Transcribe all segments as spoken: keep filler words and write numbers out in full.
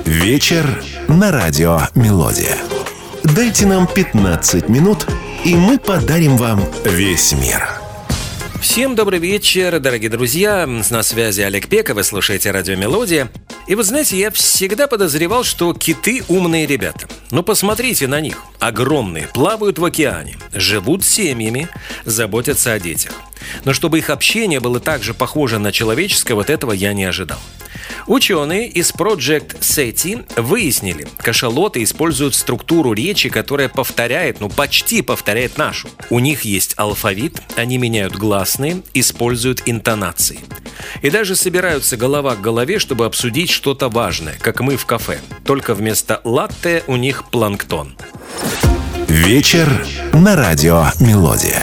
Вечер на радио «Мелодия». Дайте нам пятнадцать минут, и мы подарим вам весь мир. Всем добрый вечер, дорогие друзья. На связи Олег Пека, вы слушаете радио «Мелодия». И вот знаете, я всегда подозревал, что киты умные ребята. Но посмотрите на них. Огромные, плавают в океане, живут семьями, заботятся о детях. Но чтобы их общение было так же похоже на человеческое, вот этого я не ожидал. Ученые из Project сети выяснили, кашалоты используют структуру речи, которая повторяет, ну почти повторяет нашу. У них есть алфавит, они меняют гласные, используют интонации. И даже собираются голова к голове, чтобы обсудить что-то важное, как мы в кафе. Только вместо латте у них планктон. Вечер на радио «Мелодия».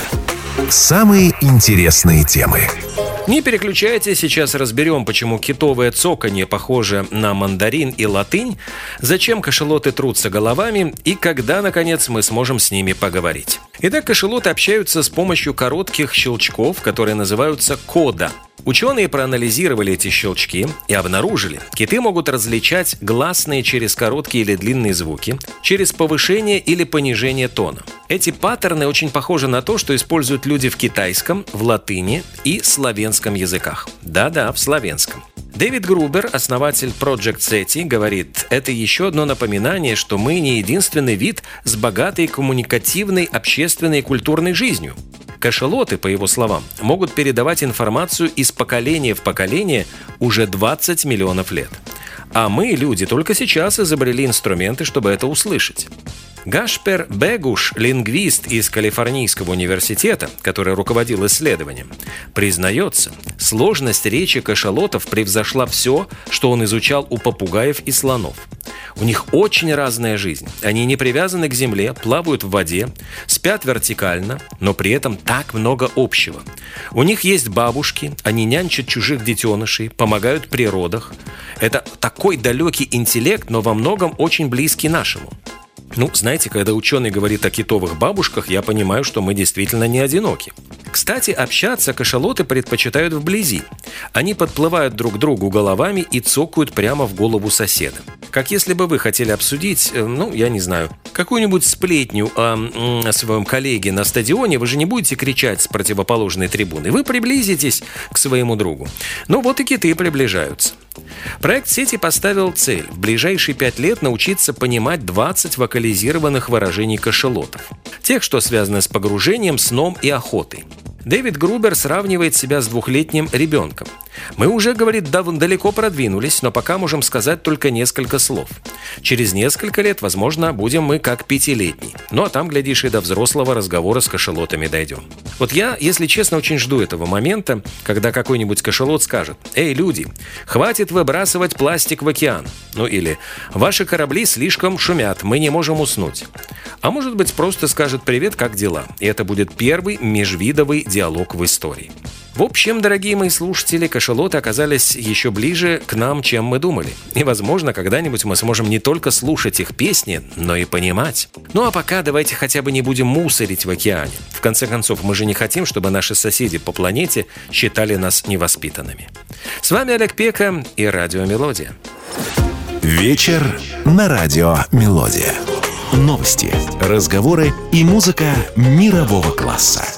Самые интересные темы. Не переключайтесь, сейчас разберем, почему китовое цоканье похоже на мандарин и латынь, зачем кашалоты трутся головами и когда, наконец, мы сможем с ними поговорить. Итак, кашалоты общаются с помощью коротких щелчков, которые называются кода. Ученые проанализировали эти щелчки и обнаружили, киты могут различать гласные через короткие или длинные звуки, через повышение или понижение тона. Эти паттерны очень похожи на то, что используют люди в китайском, в латыни и славянском языках. Да-да, в славянском. Дэвид Грубер, основатель Project сети, говорит, это еще одно напоминание, что мы не единственный вид с богатой коммуникативной, общественной и культурной жизнью. Кашалоты, по его словам, могут передавать информацию из поколения в поколение уже двадцать миллионов лет. А мы, люди, только сейчас изобрели инструменты, чтобы это услышать. Гашпер Бегуш, лингвист из Калифорнийского университета, который руководил исследованием, признается, сложность речи кашалотов превзошла все, что он изучал у попугаев и слонов. У них очень разная жизнь. Они не привязаны к земле, плавают в воде, спят вертикально, но при этом так много общего. У них есть бабушки, они нянчат чужих детенышей, помогают при родах. Это такой далекий интеллект, но во многом очень близкий нашему. Ну, знаете, когда ученый говорит о китовых бабушках, я понимаю, что мы действительно не одиноки. Кстати, общаться кашалоты предпочитают вблизи. Они подплывают друг к другу головами и цокают прямо в голову соседа. Как если бы вы хотели обсудить, ну, я не знаю, какую-нибудь сплетню о, о своем коллеге на стадионе, вы же не будете кричать с противоположной трибуны. Вы приблизитесь к своему другу. Ну вот и киты приближаются. Проект сети поставил цель в ближайшие пять лет научиться понимать двадцать вокализированных выражений кашалотов. Тех, что связаны с погружением, сном и охотой. Дэвид Грубер сравнивает себя с двухлетним ребенком. Мы уже, говорит, далеко продвинулись, но пока можем сказать только несколько слов. Через несколько лет, возможно, будем мы как пятилетний. Ну а там, глядишь, и до взрослого разговора с кашалотами дойдем. Вот я, если честно, очень жду этого момента, когда какой-нибудь кашалот скажет: «Эй, люди, хватит выбрасывать пластик в океан». Ну или «Ваши корабли слишком шумят, мы не можем уснуть». А может быть, просто скажет «Привет, как дела?» И это будет первый межвидовый диалог в истории. В общем, дорогие мои слушатели, кашалоты оказались еще ближе к нам, чем мы думали. И, возможно, когда-нибудь мы сможем не только слушать их песни, но и понимать. Ну а пока давайте хотя бы не будем мусорить в океане. В конце концов, мы же не хотим, чтобы наши соседи по планете считали нас невоспитанными. С вами Олег Пека и радио «Мелодия». Вечер на радио «Мелодия». Новости, разговоры и музыка мирового класса.